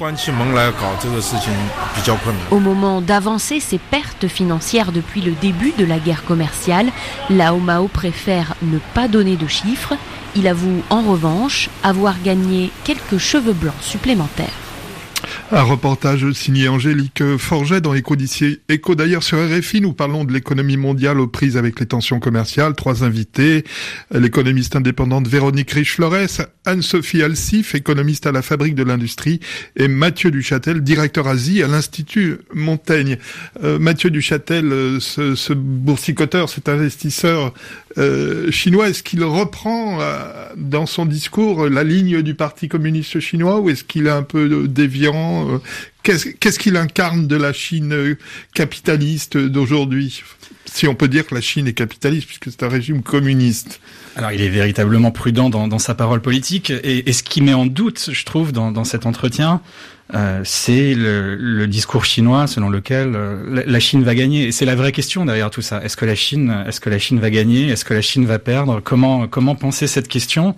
Au moment d'avancer ses pertes financières depuis le début de la guerre commerciale, Lao Mao préfère ne pas donner de chiffres. Il avoue en revanche avoir gagné quelques cheveux blancs supplémentaires. Un reportage signé Angélique Forget dans Écho d'ici, Écho d'ailleurs sur R F I. Nous parlons de l'économie mondiale aux prises avec les tensions commerciales. Trois invités, l'économiste indépendante Véronique Riche-Flores, Anne-Sophie Alsif, économiste à la Fabrique de l'Industrie, et Mathieu Duchâtel, directeur Asie à l'Institut Montaigne. Euh, Mathieu Duchâtel, ce, ce boursicoteur, cet investisseur euh, chinois, est-ce qu'il reprend euh, dans son discours la ligne du Parti communiste chinois ou est-ce qu'il est un peu déviant? Qu'est-ce, qu'est-ce qu'il incarne de la Chine capitaliste d'aujourd'hui? Si on peut dire que la Chine est capitaliste, puisque c'est un régime communiste. Alors, il est véritablement prudent dans, dans sa parole politique. Et, et ce qui met en doute, je trouve, dans, dans cet entretien, euh, c'est le, le discours chinois selon lequel euh, la, la Chine va gagner. Et c'est la vraie question derrière tout ça. Est-ce que la Chine, est-ce que la Chine va gagner? Est-ce que la Chine va perdre? Comment, comment penser cette question?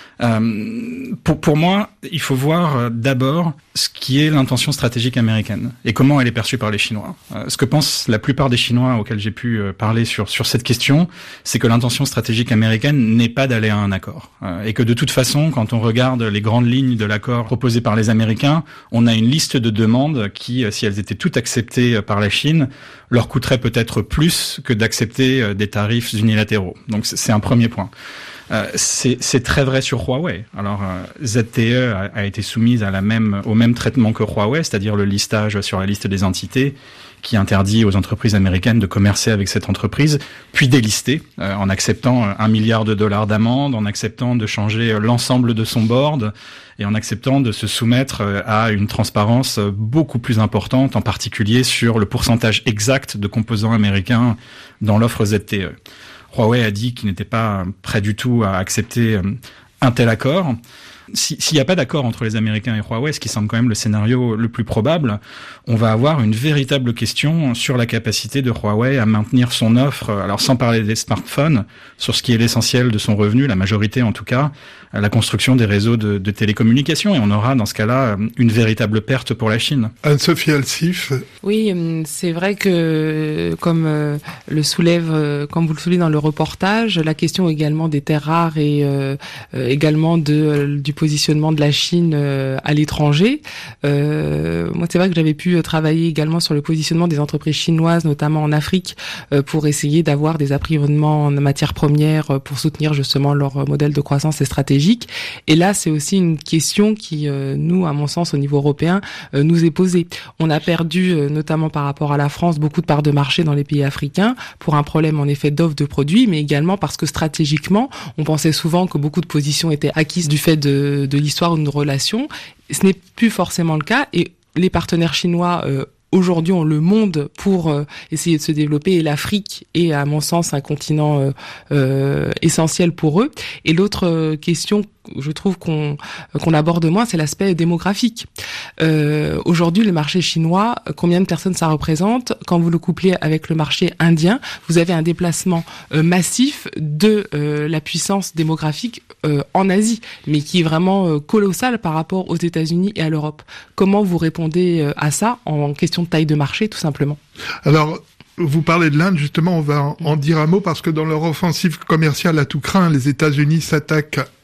Euh, pour, pour moi, il faut voir euh, d'abord ce qui est l'intention stratégique américaine et comment elle est perçue par les Chinois. Euh, ce que pensent la plupart des Chinois auxquels j'ai pu euh, parler sur sur cette question, c'est que l'intention stratégique américaine n'est pas d'aller à un accord euh, et que de toute façon, quand on regarde les grandes lignes de l'accord proposé par les Américains, on a une liste de demandes qui, euh, si elles étaient toutes acceptées euh, par la Chine, leur coûterait peut-être plus que d'accepter euh, des tarifs unilatéraux. Donc c'est, c'est un premier point. Euh, c'est, c'est très vrai sur Huawei. Alors euh, Z T E a, a été soumise à la même, au même traitement que Huawei, c'est-à-dire le listage sur la liste des entités qui interdit aux entreprises américaines de commercer avec cette entreprise, puis délister euh, en acceptant un milliard de dollars d'amende, en acceptant de changer l'ensemble de son board et en acceptant de se soumettre à une transparence beaucoup plus importante, en particulier sur le pourcentage exact de composants américains dans l'offre Z T E. Huawei a dit qu'il n'était pas prêt du tout à accepter un tel accord. Si, s'il n'y a pas d'accord entre les Américains et Huawei, ce qui semble quand même le scénario le plus probable, on va avoir une véritable question sur la capacité de Huawei à maintenir son offre, alors sans parler des smartphones, sur ce qui est l'essentiel de son revenu, la majorité en tout cas, la construction des réseaux de, de télécommunications. Et on aura dans ce cas-là une véritable perte pour la Chine. Anne-Sophie Alsif. Oui, c'est vrai que comme le soulève, comme vous le soulevez dans le reportage, la question également des terres rares et euh, également de du positionnement de la Chine à l'étranger. Euh, moi, c'est vrai que j'avais pu travailler également sur le positionnement des entreprises chinoises, notamment en Afrique, pour essayer d'avoir des approvisionnements en matières premières pour soutenir justement leur modèle de croissance et stratégique. Et là, c'est aussi une question qui, nous, à mon sens, au niveau européen, nous est posée. On a perdu, notamment par rapport à la France, beaucoup de parts de marché dans les pays africains pour un problème, en effet, d'offre de produits, mais également parce que stratégiquement, on pensait souvent que beaucoup de positions étaient acquises du fait de De, de l'histoire d'une relation. Ce n'est plus forcément le cas et les partenaires chinois euh, aujourd'hui ont le monde pour euh, essayer de se développer et l'Afrique est à mon sens un continent euh, euh, essentiel pour eux. Et l'autre euh, question je trouve qu'on qu'on aborde moins, c'est l'aspect démographique. Euh, aujourd'hui, le marché chinois, combien de personnes ça représente? Quand vous le couplez avec le marché indien, vous avez un déplacement euh, massif de euh, la puissance démographique euh, en Asie, mais qui est vraiment euh, colossal par rapport aux États-Unis et à l'Europe. Comment vous répondez euh, à ça en question de taille de marché, tout simplement? Alors, vous parlez de l'Inde, justement, on va en dire un mot parce que dans leur offensive commerciale à tout crin, les États-Unis s'attaquent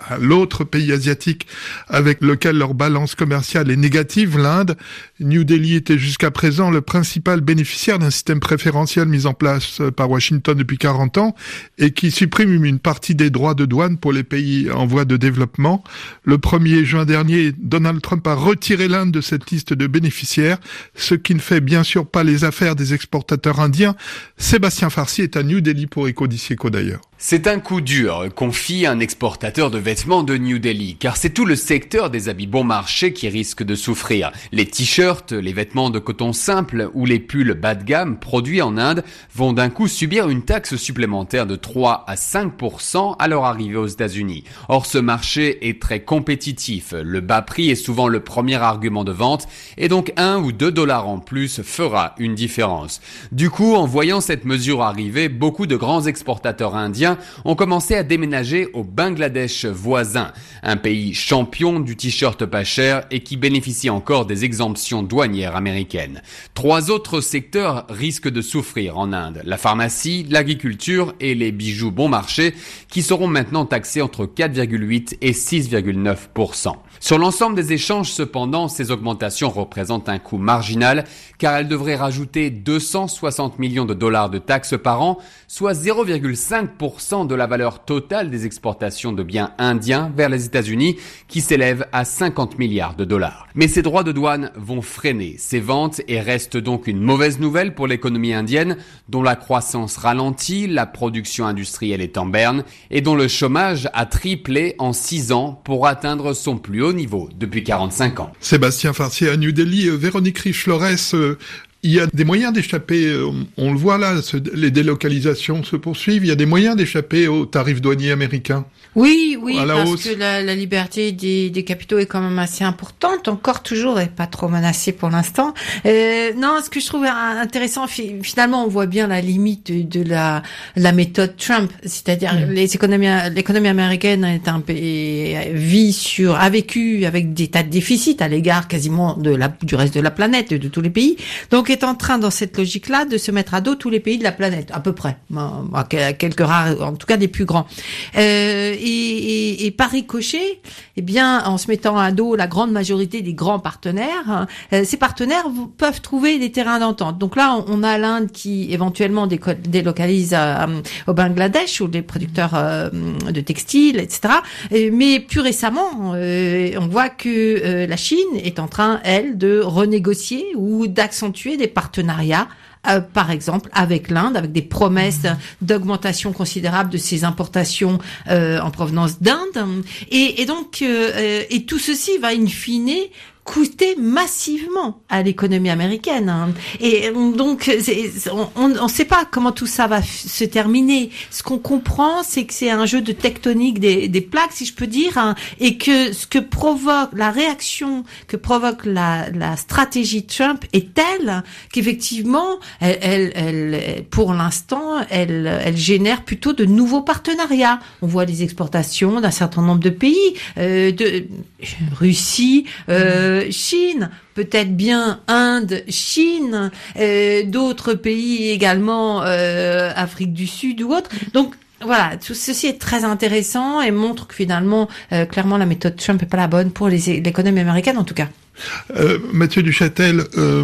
à l'autre pays asiatique avec lequel leur balance commerciale est négative, l'Inde. New Delhi était jusqu'à présent le principal bénéficiaire d'un système préférentiel mis en place par Washington depuis quarante ans et qui supprime une partie des droits de douane pour les pays en voie de développement. Le premier juin dernier, Donald Trump a retiré l'Inde de cette liste de bénéficiaires, ce qui ne fait bien sûr pas les affaires des exportateurs indiens. Sébastien Farcy est à New Delhi pour Éco d'ici, Éco d'ailleurs. C'est un coup dur, confie un exportateur de vêtements de New Delhi, car c'est tout le secteur des habits bon marché qui risque de souffrir. Les t-shirts, les vêtements de coton simple ou les pulls bas de gamme produits en Inde vont d'un coup subir une taxe supplémentaire de trois à cinq pour cent à leur arrivée aux États-Unis. Or, ce marché est très compétitif. Le bas prix est souvent le premier argument de vente et donc un ou deux dollars en plus fera une différence. Du coup, en voyant cette mesure arriver, beaucoup de grands exportateurs indiens ont commencé à déménager au Bangladesh voisin, un pays champion du t-shirt pas cher et qui bénéficie encore des exemptions douanières américaines. Trois autres secteurs risquent de souffrir en Inde, la pharmacie, l'agriculture et les bijoux bon marché qui seront maintenant taxés entre quatre virgule huit et six virgule neuf pour cent. Sur l'ensemble des échanges, cependant, ces augmentations représentent un coût marginal car elles devraient rajouter deux cent soixante millions de dollars de taxes par an, soit zéro virgule cinq pour cent de la valeur totale des exportations de biens indiens vers les États-Unis qui s'élèvent à cinquante milliards de dollars. Mais ces droits de douane vont freiner ces ventes et restent donc une mauvaise nouvelle pour l'économie indienne dont la croissance ralentit, la production industrielle est en berne et dont le chômage a triplé en six ans pour atteindre son plus haut niveau depuis quarante-cinq ans. Sébastien Farcy à New Delhi. Véronique Riche-Flores, euh, il y a des moyens d'échapper, on, on le voit là, ce, les délocalisations se poursuivent, il y a des moyens d'échapper aux tarifs douaniers américains. Oui, oui, parce hausse. que la, la liberté des, des capitaux est quand même assez importante, encore toujours, et pas trop menacée pour l'instant. Euh, non, ce que je trouve intéressant, finalement, on voit bien la limite de, de la, la méthode Trump, c'est-à-dire mmh. les économies, l'économie américaine est un pays, vit sur, a vécu avec des tas de déficits à l'égard quasiment de la, du reste de la planète, de, de tous les pays. Donc, est en train, dans cette logique-là, de se mettre à dos tous les pays de la planète, à peu près, à quelques rares, en tout cas des plus grands. Euh, et, et, et par ricochet, eh bien, en se mettant à dos la grande majorité des grands partenaires, euh, ces partenaires peuvent trouver des terrains d'entente. Donc là, on, on a l'Inde qui éventuellement déco- délocalise à, à, au Bangladesh, ou les producteurs euh, de textiles, et cetera. Et, mais plus récemment, euh, on voit que euh, la Chine est en train, elle, de renégocier ou d'accentuer des partenariats, euh, par exemple avec l'Inde, avec des promesses d'augmentation considérable de ses importations euh, en provenance d'Inde, et, et donc euh, et tout ceci va in fine coûter massivement à l'économie américaine. Hein. Et donc, c'est, on ne sait pas comment tout ça va f- se terminer. Ce qu'on comprend, c'est que c'est un jeu de tectonique des, des plaques, si je peux dire, hein, et que ce que provoque, la réaction que provoque la, la stratégie Trump est telle qu'effectivement, elle, elle, elle, pour l'instant, elle, elle génère plutôt de nouveaux partenariats. On voit les exportations d'un certain nombre de pays, euh, de Russie, euh, Chine, peut-être bien Inde, Chine, euh, d'autres pays également, euh, Afrique du Sud ou autres. Donc voilà, tout ceci est très intéressant et montre que finalement, euh, clairement, la méthode Trump n'est pas la bonne pour les, l'économie américaine en tout cas. Euh, Mathieu Duchâtel, euh,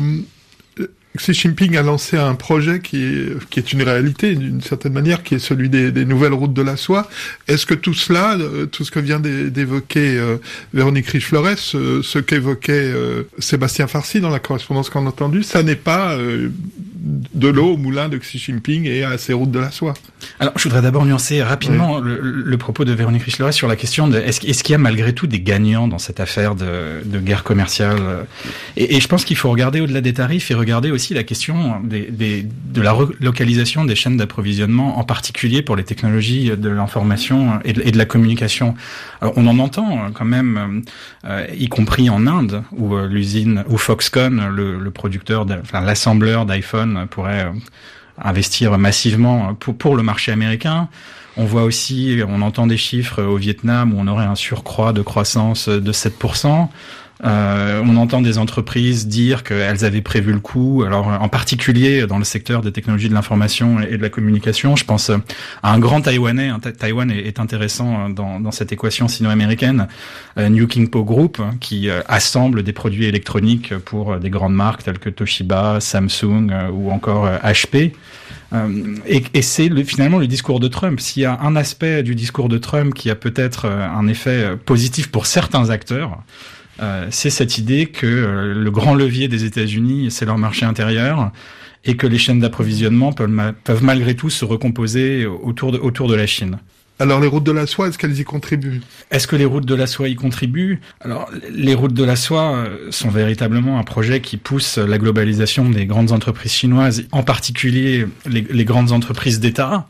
Xi Jinping a lancé un projet qui est, qui est une réalité d'une certaine manière, qui est celui des, des nouvelles routes de la soie. Est-ce que tout cela, tout ce que vient d'évoquer euh, Véronique Riche-Flores, euh, ce qu'évoquait euh, Sébastien Farcy dans la correspondance qu'on a entendue, ça n'est pas euh, de l'eau au moulin de Xi Jinping et à ces routes de la soie? Alors, je voudrais d'abord nuancer rapidement oui. le, le propos de Véronique Riche-Flores sur la question de est-ce, est-ce qu'il y a malgré tout des gagnants dans cette affaire de, de guerre commerciale, et, et je pense qu'il faut regarder au-delà des tarifs et regarder aussi la question des, des, de la relocalisation des chaînes d'approvisionnement, en particulier pour les technologies de l'information et de, et de la communication. Alors, on en entend quand même, euh, y compris en Inde, où euh, l'usine, où Foxconn, le, le producteur, de, enfin l'assembleur d'iPhone, pourrait euh, investir massivement pour, pour le marché américain. On voit aussi, on entend des chiffres au Vietnam où on aurait un surcroît de croissance de sept pour cent. Euh, on entend des entreprises dire qu'elles avaient prévu le coup. Alors, en particulier dans le secteur des technologies de l'information et de la communication, je pense à un grand Taïwanais. Un Taïwan est intéressant dans, dans cette équation sino-américaine, euh, New Kingpo Group, qui euh, assemble des produits électroniques pour des grandes marques telles que Toshiba, Samsung euh, ou encore euh, H P. Euh, et, et c'est le, finalement le discours de Trump. S'il y a un aspect du discours de Trump qui a peut-être euh, un effet positif pour certains acteurs, Euh, c'est cette idée que euh, le grand levier des États-Unis, c'est leur marché intérieur, et que les chaînes d'approvisionnement peuvent, ma- peuvent malgré tout se recomposer autour de, autour de la Chine. Alors les routes de la soie, est-ce qu'elles y contribuent ? Est-ce que les routes de la soie y contribuent ? Alors les routes de la soie sont véritablement un projet qui pousse la globalisation des grandes entreprises chinoises, en particulier les, les grandes entreprises d'État.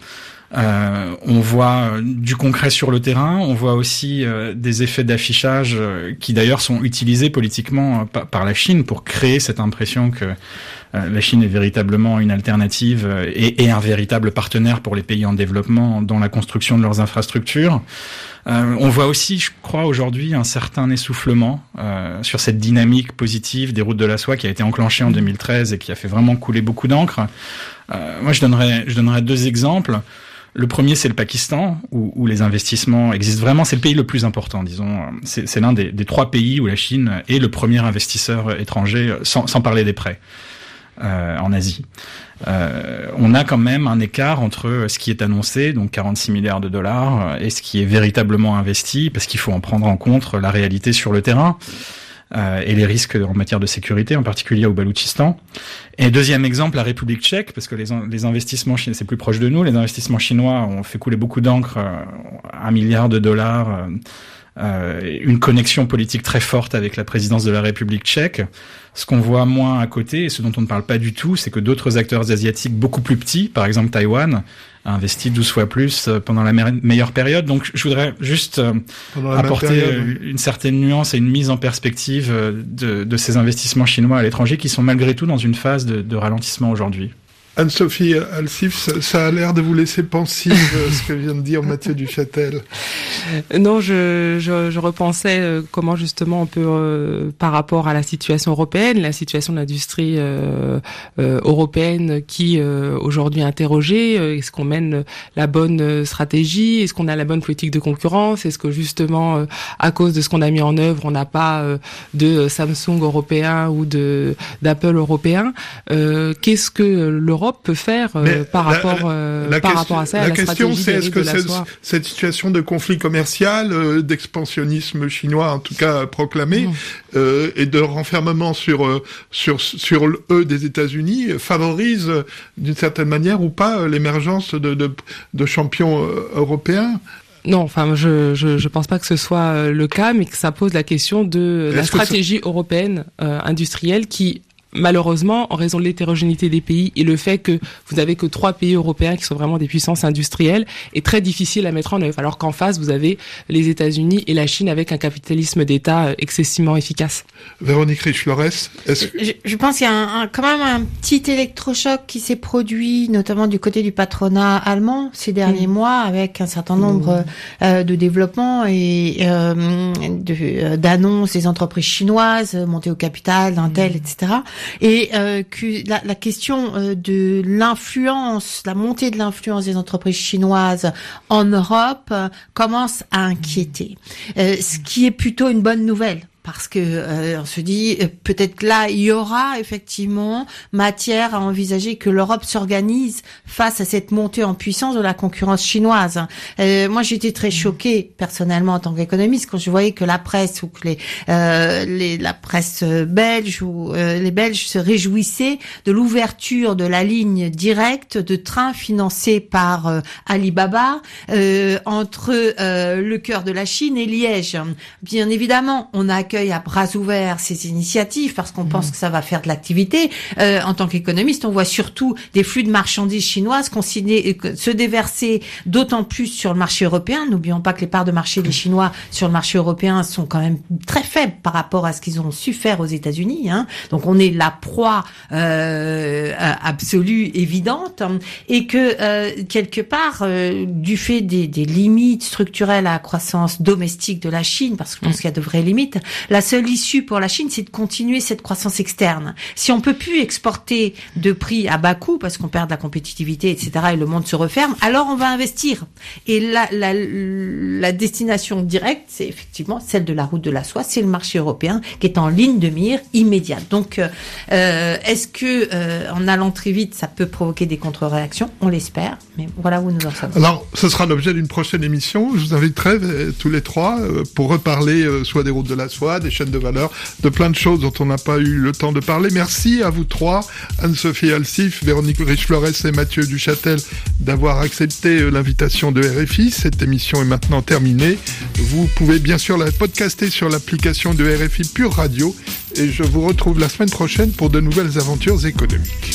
Euh, on voit du concret sur le terrain, on voit aussi euh, des effets d'affichage euh, qui d'ailleurs sont utilisés politiquement euh, par, par la Chine pour créer cette impression que euh, la Chine est véritablement une alternative euh, et, et un véritable partenaire pour les pays en développement dans la construction de leurs infrastructures. Euh, on voit aussi, je crois, aujourd'hui un certain essoufflement euh, sur cette dynamique positive des routes de la soie qui a été enclenchée en deux mille treize et qui a fait vraiment couler beaucoup d'encre. Euh, moi, je donnerais, je donnerais deux exemples. Le premier, c'est le Pakistan, où, où les investissements existent vraiment. C'est le pays le plus important, disons. C'est, c'est l'un des, des trois pays où la Chine est le premier investisseur étranger, sans, sans parler des prêts, euh, en Asie. Euh, on a quand même un écart entre ce qui est annoncé, donc quarante-six milliards de dollars, et ce qui est véritablement investi, parce qu'il faut en prendre en compte la réalité sur le terrain. Euh, et les risques en matière de sécurité, en particulier au Baloutchistan. Et deuxième exemple, la République tchèque, parce que les, les investissements chinois, c'est plus proche de nous, les investissements chinois ont fait couler beaucoup d'encre, euh, un milliard de dollars, euh, euh, une connexion politique très forte avec la présidence de la République tchèque. Ce qu'on voit moins à côté, et ce dont on ne parle pas du tout, c'est que d'autres acteurs asiatiques beaucoup plus petits, par exemple Taïwan, a investi douze fois plus pendant la me- meilleure période. Donc je voudrais juste euh, apporter période, oui. une certaine nuance et une mise en perspective de, de ces investissements chinois à l'étranger qui sont malgré tout dans une phase de, de ralentissement aujourd'hui. Anne-Sophie Alsif, ça, ça a l'air de vous laisser pensive ce que vient de dire Mathieu Duchâtel. Non, je, je, je repensais euh, comment justement on peut, euh, par rapport à la situation européenne, la situation de l'industrie euh, euh, européenne qui euh, aujourd'hui est interrogée, euh, est-ce qu'on mène la bonne stratégie, est-ce qu'on a la bonne politique de concurrence, est-ce que justement euh, à cause de ce qu'on a mis en œuvre, on n'a pas euh, de Samsung européen ou de d'Apple européen, euh, qu'est-ce que l'Europe peut faire euh, par la, rapport euh, la par question, rapport à ça, la à la question stratégie c'est est-ce que de la cette, soie. cette situation de conflit commercial, euh, d'expansionnisme chinois en tout cas proclamé, mmh. euh, et de renfermement sur euh, sur sur eux des États-Unis favorise euh, d'une certaine manière ou pas l'émergence de de, de champions euh, européens? Non, enfin, je, je je pense pas que ce soit le cas, mais que ça pose la question de Est-ce la stratégie ça... européenne euh, industrielle qui malheureusement, en raison de l'hétérogénéité des pays et le fait que vous avez que trois pays européens qui sont vraiment des puissances industrielles, est très difficile à mettre en œuvre. Alors qu'en face, vous avez les États-Unis et la Chine avec un capitalisme d'État excessivement efficace. Véronique Riche-Flores, est-ce que... je, je pense qu'il y a un, un, quand même un petit électrochoc qui s'est produit, notamment du côté du patronat allemand ces derniers mmh. mois, avec un certain nombre mmh. euh, de développements et euh, de, euh, d'annonces des entreprises chinoises montées au capital, d'Intel, mmh. et cetera. Et euh, que la, la question euh, de l'influence, la montée de l'influence des entreprises chinoises en Europe euh, commence à inquiéter. Euh, ce qui est plutôt une bonne nouvelle. Parce que euh, on se dit euh, peut-être là il y aura effectivement matière à envisager que l'Europe s'organise face à cette montée en puissance de la concurrence chinoise. Euh, moi j'étais très choquée personnellement en tant qu'économiste quand je voyais que la presse ou que les, euh, les la presse belge ou euh, les Belges se réjouissaient de l'ouverture de la ligne directe de train financée par euh, Alibaba euh, entre euh, le cœur de la Chine et Liège. Bien évidemment, on a accueille accueille à bras ouverts ces initiatives parce qu'on mmh. pense que ça va faire de l'activité. Euh, en tant qu'économiste, on voit surtout des flux de marchandises chinoises consigner, se déverser d'autant plus sur le marché européen. N'oublions pas que les parts de marché des Chinois sur le marché européen sont quand même très faibles par rapport à ce qu'ils ont su faire aux États-Unis. Hein. Donc on est la proie euh, absolue, évidente, et que euh, quelque part, euh, du fait des, des limites structurelles à la croissance domestique de la Chine, parce que je pense qu'il y a de vraies limites, la seule issue pour la Chine, c'est de continuer cette croissance externe. Si on peut plus exporter de prix à bas coût, parce qu'on perd de la compétitivité, et cetera, et le monde se referme, alors on va investir. Et la, la, la destination directe, c'est effectivement celle de la route de la soie, c'est le marché européen qui est en ligne de mire immédiate. Donc, euh, est-ce que euh, en allant très vite, ça peut provoquer des contre-réactions ? On l'espère, mais voilà où nous en sommes. Alors, ce sera l'objet d'une prochaine émission. Je vous inviterai euh, tous les trois euh, pour reparler euh, soit des routes de la soie, des chaînes de valeur, de plein de choses dont on n'a pas eu le temps de parler. Merci à vous trois, Anne-Sophie Alsif, Véronique Riche-Flores et Mathieu Duchâtel, d'avoir accepté euh, l'invitation de R F I. Cette émission est maintenant terminée. Vous pouvez bien sûr la podcaster sur l'application de R F I Pure Radio et je vous retrouve la semaine prochaine pour de nouvelles aventures économiques.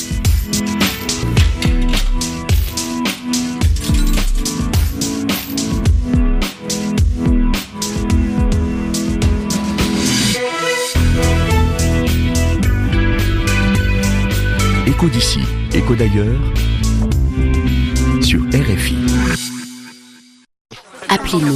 Écho d'ici, écho d'ailleurs, sur R F I. Appelez-nous